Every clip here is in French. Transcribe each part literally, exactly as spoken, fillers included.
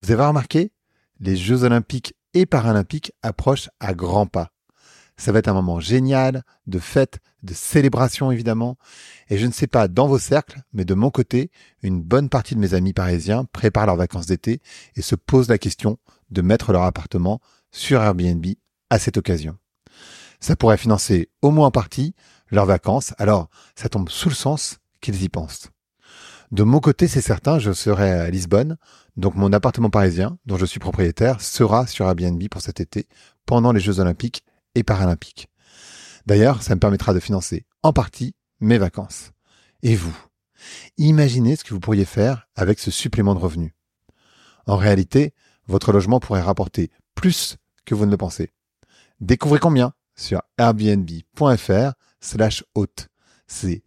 Vous avez remarqué, les Jeux Olympiques et Paralympiques approchent à grands pas. Ça va être un moment génial, de fête, de célébration évidemment. Et je ne sais pas dans vos cercles, mais de mon côté, une bonne partie de mes amis parisiens préparent leurs vacances d'été et se posent la question de mettre leur appartement sur Airbnb à cette occasion. Ça pourrait financer au moins en partie leurs vacances, alors ça tombe sous le sens qu'ils y pensent. De mon côté, c'est certain, je serai à Lisbonne, donc mon appartement parisien, dont je suis propriétaire, sera sur Airbnb pour cet été, pendant les Jeux Olympiques et Paralympiques. D'ailleurs, ça me permettra de financer en partie mes vacances. Et vous, imaginez ce que vous pourriez faire avec ce supplément de revenus. En réalité, votre logement pourrait rapporter plus que vous ne le pensez. Découvrez combien sur airbnb.fr slash hôte. C'est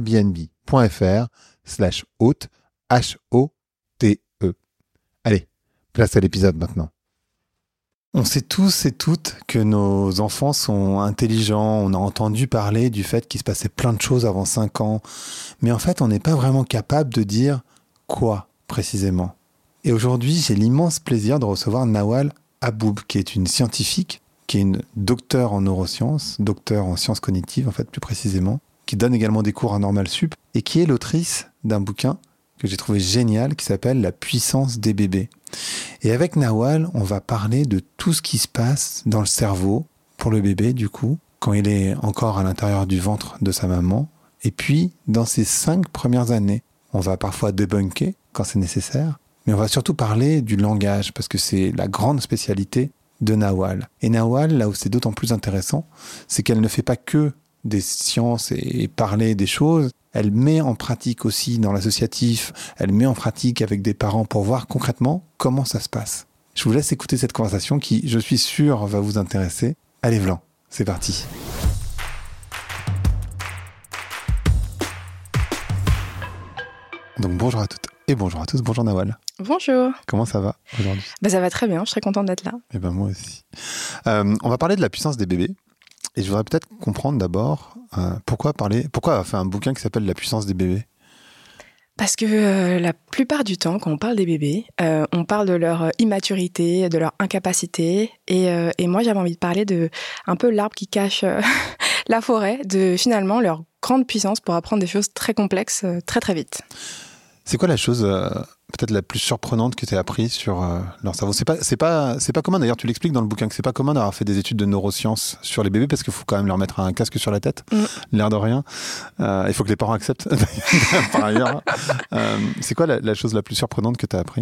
airbnb.fr slash hôte, H O T E. Allez, place à l'épisode maintenant. On sait tous et toutes que nos enfants sont intelligents. On a entendu parler du fait qu'il se passait plein de choses avant cinq ans. Mais en fait, on n'est pas vraiment capable de dire quoi précisément. Et aujourd'hui, j'ai l'immense plaisir de recevoir Nawal Habboub, qui est une scientifique, qui est une docteure en neurosciences, docteure en sciences cognitives, en fait, plus précisément, qui donne également des cours à Normal Sup, et qui est l'autrice d'un bouquin que j'ai trouvé génial, qui s'appelle « La puissance des bébés ». Et avec Nawal, on va parler de tout ce qui se passe dans le cerveau, pour le bébé du coup, quand il est encore à l'intérieur du ventre de sa maman, et puis dans ses cinq premières années. On va parfois débunker quand c'est nécessaire, mais on va surtout parler du langage, parce que c'est la grande spécialité de Nawal. Et Nawal, là où c'est d'autant plus intéressant, c'est qu'elle ne fait pas que des sciences et parler des choses, elle met en pratique aussi dans l'associatif, elle met en pratique avec des parents pour voir concrètement comment ça se passe. Je vous laisse écouter cette conversation qui, je suis sûr, va vous intéresser. Allez, Vlan, c'est parti. Donc bonjour à toutes et bonjour à tous, bonjour Nawal. Bonjour. Comment ça va aujourd'hui ? Bah, ça va très bien, je suis très contente d'être là. Eh ben moi aussi. Euh, on va parler de la puissance des bébés. Et je voudrais peut-être comprendre d'abord euh, pourquoi parler, pourquoi avoir fait un bouquin qui s'appelle « La puissance des bébés ». Parce que euh, la plupart du temps, quand on parle des bébés, euh, on parle de leur immaturité, de leur incapacité. Et, euh, et moi, j'avais envie de parler de un peu l'arbre qui cache euh, la forêt, de finalement leur grande puissance pour apprendre des choses très complexes euh, très très vite. C'est quoi la chose euh, peut-être la plus surprenante que tu as appris sur euh, leur cerveau ? C'est pas, c'est pas, c'est pas commun, d'ailleurs tu l'expliques dans le bouquin, que c'est pas commun d'avoir fait des études de neurosciences sur les bébés parce qu'il faut quand même leur mettre un casque sur la tête, mmh. l'air de rien. Euh, il faut que les parents acceptent par ailleurs. Euh, c'est quoi la, la chose la plus surprenante que tu as appris ?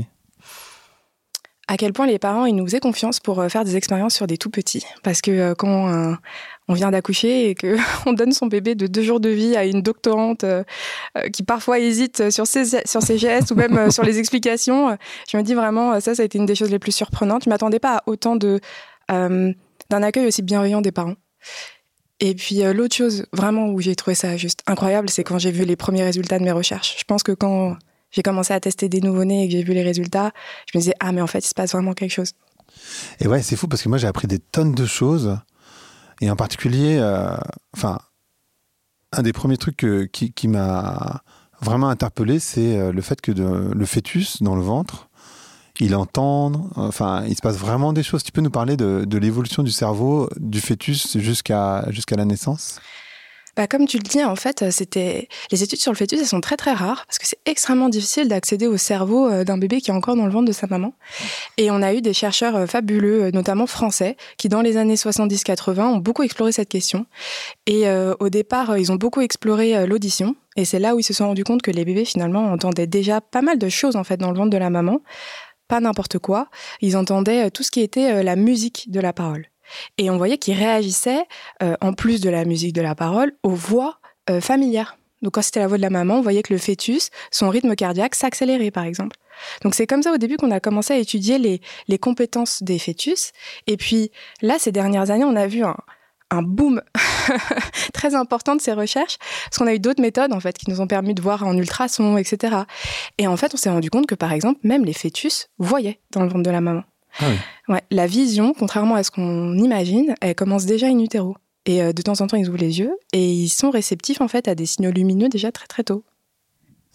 À quel point les parents ils nous faisaient confiance pour faire des expériences sur des tout petits. Parce que euh, quand euh, on vient d'accoucher et qu'on donne son bébé de deux jours de vie à une doctorante euh, qui parfois hésite sur ses, sur ses gestes ou même euh, sur les explications, je me dis vraiment, ça, ça a été une des choses les plus surprenantes. Je ne m'attendais pas à autant de, euh, d'un accueil aussi bienveillant des parents. Et puis euh, l'autre chose vraiment où j'ai trouvé ça juste incroyable, c'est quand j'ai vu les premiers résultats de mes recherches. Je pense que quand j'ai commencé à tester des nouveau-nés et que j'ai vu les résultats, je me disais, ah mais en fait, il se passe vraiment quelque chose. Et ouais, c'est fou parce que moi, j'ai appris des tonnes de choses. Et en particulier, euh, enfin, un des premiers trucs que, qui, qui m'a vraiment interpellé, c'est le fait que de, le fœtus dans le ventre, il entend, enfin, il se passe vraiment des choses. Tu peux nous parler de, de l'évolution du cerveau du fœtus jusqu'à, jusqu'à la naissance ? Bah, comme tu le dis, en fait, c'était... les études sur le fœtus, elles sont très très rares parce que c'est extrêmement difficile d'accéder au cerveau d'un bébé qui est encore dans le ventre de sa maman. Et on a eu des chercheurs fabuleux, notamment français, qui dans les années soixante-dix quatre-vingts ont beaucoup exploré cette question. Et euh, au départ, ils ont beaucoup exploré l'audition. Et c'est là où ils se sont rendus compte que les bébés, finalement, entendaient déjà pas mal de choses en fait dans le ventre de la maman. Pas n'importe quoi. Ils entendaient tout ce qui était la musique de la parole. Et on voyait qu'ils réagissaient, euh, en plus de la musique de la parole, aux voix euh, familières. Donc quand c'était la voix de la maman, on voyait que le fœtus, son rythme cardiaque s'accélérait par exemple. Donc c'est comme ça au début qu'on a commencé à étudier les, les compétences des fœtus. Et puis là, ces dernières années, on a vu un, un boom très important de ces recherches, parce qu'on a eu d'autres méthodes en fait qui nous ont permis de voir en ultrason, et cetera. Et en fait, on s'est rendu compte que par exemple, même les fœtus voyaient dans le ventre de la maman. Ah oui. Ouais, la vision, contrairement à ce qu'on imagine, elle commence déjà in utero. Et euh, de temps en temps, ils ouvrent les yeux et ils sont réceptifs en fait à des signaux lumineux déjà très très tôt.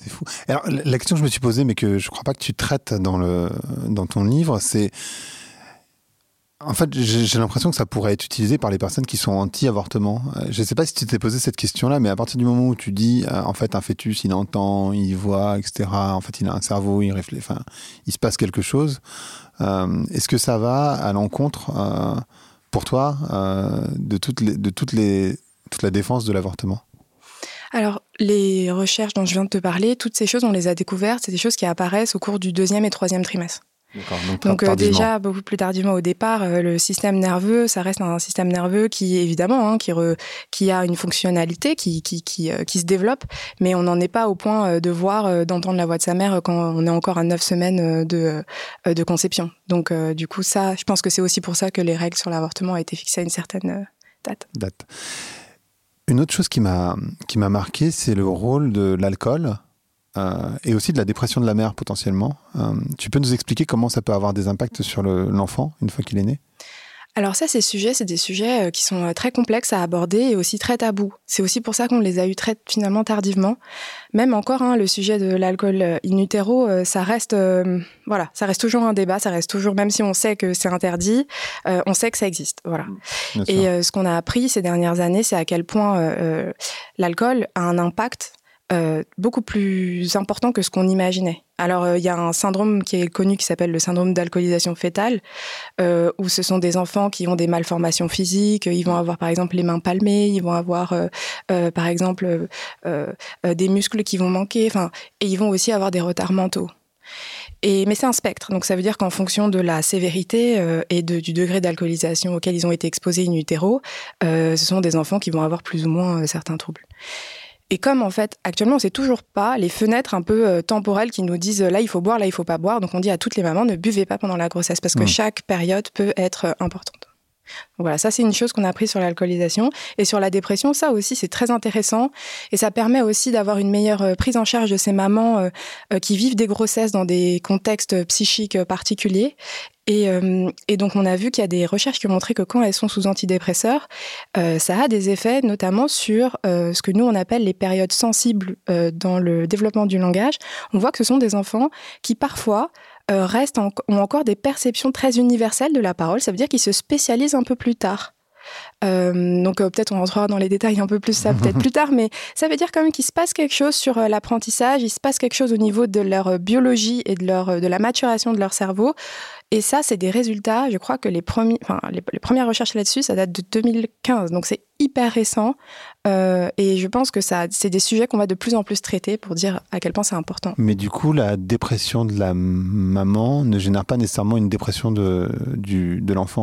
C'est fou. Alors, la question que je me suis posée, mais que je ne crois pas que tu traites dans, le, dans ton livre, c'est... En fait, j'ai, j'ai l'impression que ça pourrait être utilisé par les personnes qui sont anti-avortement. Je ne sais pas si tu t'es posé cette question-là, mais à partir du moment où tu dis, euh, en fait, un fœtus, il entend, il voit, et cetera. En fait, il a un cerveau, il réfléchit, enfin, il se passe quelque chose. Euh, est-ce que ça va à l'encontre, euh, pour toi, euh, de, toutes les, de toutes les, toute la défense de l'avortement ? Alors, les recherches dont je viens de te parler, toutes ces choses, on les a découvertes, c'est des choses qui apparaissent au cours du deuxième et troisième trimestre. D'accord, donc, donc euh, déjà, beaucoup plus tardivement au départ, euh, le système nerveux, ça reste un système nerveux qui, évidemment, hein, qui, re, qui a une fonctionnalité, qui, qui, qui, euh, qui se développe, mais on n'en est pas au point euh, de voir, euh, d'entendre la voix de sa mère quand on est encore à neuf semaines de, euh, de conception. Donc, euh, du coup, ça, je pense que c'est aussi pour ça que les règles sur l'avortement ont été fixées à une certaine euh, date. Date. Une autre chose qui m'a, qui m'a marqué, c'est le rôle de l'alcool euh, et aussi de la dépression de la mère potentiellement. Euh, tu peux nous expliquer comment ça peut avoir des impacts sur le, l'enfant une fois qu'il est né ? Alors ça, ces sujets, c'est des sujets qui sont très complexes à aborder et aussi très tabous. C'est aussi pour ça qu'on les a eus très finalement tardivement. Même encore, hein, le sujet de l'alcool in utero, ça reste, euh, voilà, ça reste toujours un débat. Ça reste toujours, même si on sait que c'est interdit, euh, on sait que ça existe. Voilà. Bien et euh, ce qu'on a appris ces dernières années, c'est à quel point euh, l'alcool a un impact Euh, beaucoup plus important que ce qu'on imaginait. Alors, il euh, y a un syndrome qui est connu qui s'appelle le syndrome d'alcoolisation fœtale, euh, où ce sont des enfants qui ont des malformations physiques, ils vont avoir par exemple les mains palmées, ils vont avoir euh, euh, par exemple euh, euh, des muscles qui vont manquer, enfin, et ils vont aussi avoir des retards mentaux. Et, mais c'est un spectre, donc ça veut dire qu'en fonction de la sévérité euh, et de, du degré d'alcoolisation auquel ils ont été exposés in utero, euh, ce sont des enfants qui vont avoir plus ou moins euh, certains troubles. Et comme, en fait, actuellement, on ne sait toujours pas les fenêtres un peu euh, temporelles qui nous disent euh, là, il faut boire, là, il ne faut pas boire. Donc, on dit à toutes les mamans, ne buvez pas pendant la grossesse parce que mmh. chaque période peut être euh, importante. Donc, voilà, ça, c'est une chose qu'on a appris sur l'alcoolisation. Et sur la dépression, ça aussi, c'est très intéressant. Et ça permet aussi d'avoir une meilleure euh, prise en charge de ces mamans euh, euh, qui vivent des grossesses dans des contextes psychiques particuliers. Et, euh, et donc, on a vu qu'il y a des recherches qui ont montré que quand elles sont sous antidépresseurs, euh, ça a des effets notamment sur euh, ce que nous, on appelle les périodes sensibles euh, dans le développement du langage. On voit que ce sont des enfants qui, parfois, euh, restent en, ont encore des perceptions très universelles de la parole. Ça veut dire qu'ils se spécialisent un peu plus tard. Euh, donc euh, peut-être on rentrera dans les détails un peu plus ça peut-être plus tard, mais ça veut dire quand même qu'il se passe quelque chose sur euh, l'apprentissage, il se passe quelque chose au niveau de leur euh, biologie et de, leur, euh, de la maturation de leur cerveau. Et ça, c'est des résultats, je crois que les, premiers, enfin, les, les premières recherches là-dessus, ça date de deux mille quinze, donc c'est hyper récent. Euh, et je pense que ça, c'est des sujets qu'on va de plus en plus traiter pour dire à quel point c'est important. Mais du coup, la dépression de la maman ne génère pas nécessairement une dépression de, du, de l'enfant ?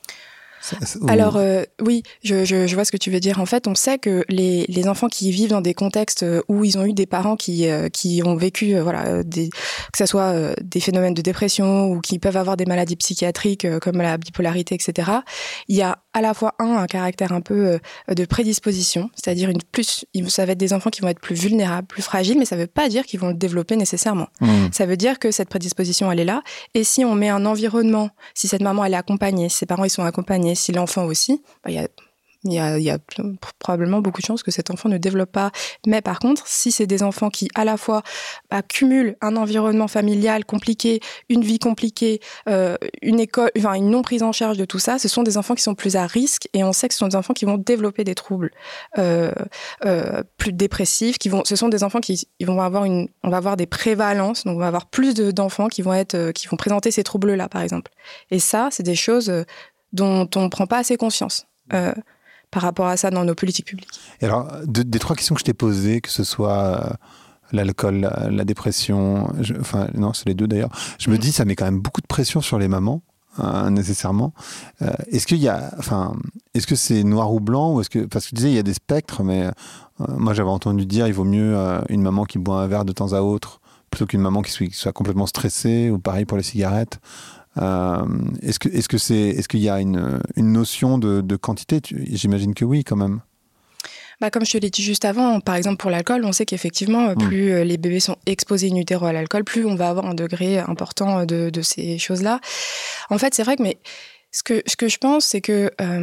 Alors euh, oui, je, je, je vois ce que tu veux dire. En fait, on sait que les, les enfants qui vivent dans des contextes où ils ont eu des parents qui, euh, qui ont vécu, euh, voilà, des, que ce soit euh, des phénomènes de dépression ou qui peuvent avoir des maladies psychiatriques euh, comme la bipolarité, et cetera, il y a à la fois un, un caractère un peu euh, de prédisposition, c'est-à-dire une plus, ça va être des enfants qui vont être plus vulnérables, plus fragiles, mais ça ne veut pas dire qu'ils vont le développer nécessairement. Mmh. Ça veut dire que cette prédisposition, elle est là. Et si on met un environnement, si cette maman, elle est accompagnée, si ses parents, ils sont accompagnés, si l'enfant aussi, bah, il y a, il y a, il y a probablement beaucoup de chances que cet enfant ne développe pas. Mais par contre, si c'est des enfants qui, à la fois, bah, cumulent un environnement familial compliqué, une vie compliquée, euh, une école, enfin, une non prise en charge de tout ça, ce sont des enfants qui sont plus à risque et on sait que ce sont des enfants qui vont développer des troubles euh, euh, plus dépressifs. Qui vont, ce sont des enfants qui ils vont avoir une, on va avoir des prévalences, donc on va avoir plus de, d'enfants qui vont être, qui vont présenter ces troubles-là, par exemple. Et ça, c'est des choses dont on ne prend pas assez conscience. Euh, par rapport à ça dans nos politiques publiques. Et alors, de, des trois questions que je t'ai posées, que ce soit euh, l'alcool, la, la dépression, je, enfin non, c'est les deux d'ailleurs, je me dis ça met quand même beaucoup de pression sur les mamans, hein, nécessairement. Euh, est-ce qu'il y a, enfin, est-ce que c'est noir ou blanc ou est-ce que, parce que tu disais il y a des spectres, mais euh, moi j'avais entendu dire il vaut mieux euh, une maman qui boit un verre de temps à autre plutôt qu'une maman qui soit, qui soit complètement stressée, ou pareil pour les cigarettes. Euh, est-ce que, est-ce que c'est, est-ce qu'il y a une, une notion de, de quantité ? tu, J'imagine que oui, quand même. Bah, comme je te l'ai dit juste avant, par exemple pour l'alcool, on sait qu'effectivement, plus mmh. les bébés sont exposés in utero à l'alcool, plus on va avoir un degré important de, de ces choses-là. En fait, c'est vrai que, mais ce que, ce que je pense, c'est que euh,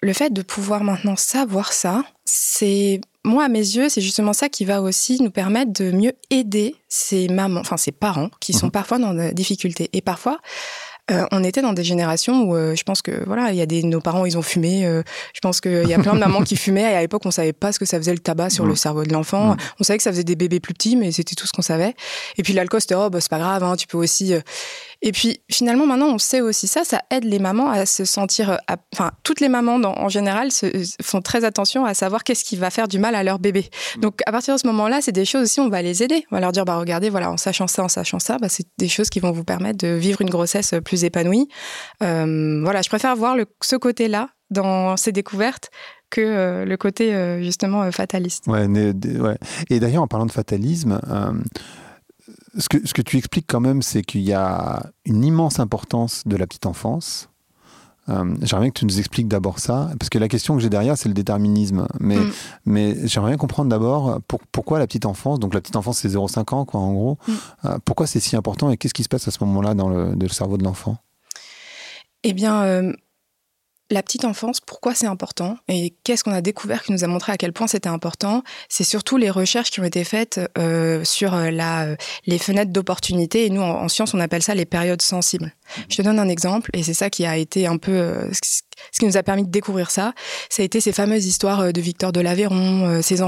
le fait de pouvoir maintenant savoir ça, c'est, moi, à mes yeux, c'est justement ça qui va aussi nous permettre de mieux aider ces mamans, enfin ces parents qui sont mmh. parfois dans des difficultés. Et parfois, Euh, on était dans des générations où euh, je pense que voilà, il y a des nos parents ils ont fumé. Euh, je pense qu'il y a plein de mamans qui fumaient. Et à l'époque, on savait pas ce que ça faisait le tabac sur mmh. le cerveau de l'enfant. Mmh. On savait que ça faisait des bébés plus petits, mais c'était tout ce qu'on savait. Et puis l'alcool, c'était oh bah, c'est pas grave, hein, tu peux aussi. Euh... Et puis finalement, maintenant, on sait aussi ça. Ça aide les mamans à se sentir. À... Enfin, toutes les mamans dans, en général se, font très attention à savoir qu'est-ce qui va faire du mal à leur bébé. Mmh. Donc à partir de ce moment-là, c'est des choses aussi. On va les aider. On va leur dire bah regardez, voilà, en sachant ça, en sachant ça, bah, c'est des choses qui vont vous permettre de vivre une grossesse plus épanouie. Euh, voilà, je préfère voir le, ce côté-là dans ces découvertes que euh, le côté euh, justement euh, fataliste. Ouais, né, ouais. Et d'ailleurs, en parlant de fatalisme, euh, ce, que, ce que tu expliques quand même, c'est qu'il y a une immense importance de la petite enfance. Euh, j'aimerais bien que tu nous expliques d'abord ça, parce que la question que j'ai derrière, c'est le déterminisme. Mais, mm. mais j'aimerais bien comprendre d'abord pour, pourquoi la petite enfance, donc la petite enfance c'est zéro à cinq ans, quoi, en gros, mm. euh, pourquoi c'est si important et qu'est-ce qui se passe à ce moment-là dans le, dans le cerveau de l'enfant ? Eh bien, euh, la petite enfance, pourquoi c'est important et qu'est-ce qu'on a découvert qui nous a montré à quel point c'était important ? C'est surtout les recherches qui ont été faites euh, sur la, euh, les fenêtres d'opportunité. Et nous, en, en science, on appelle ça les périodes sensibles. Mmh. Je te donne un exemple, et c'est ça qui a été un peu... Euh, ce qui nous a permis de découvrir ça. Ça a été ces fameuses histoires de Victor de l'Aveyron, euh, ces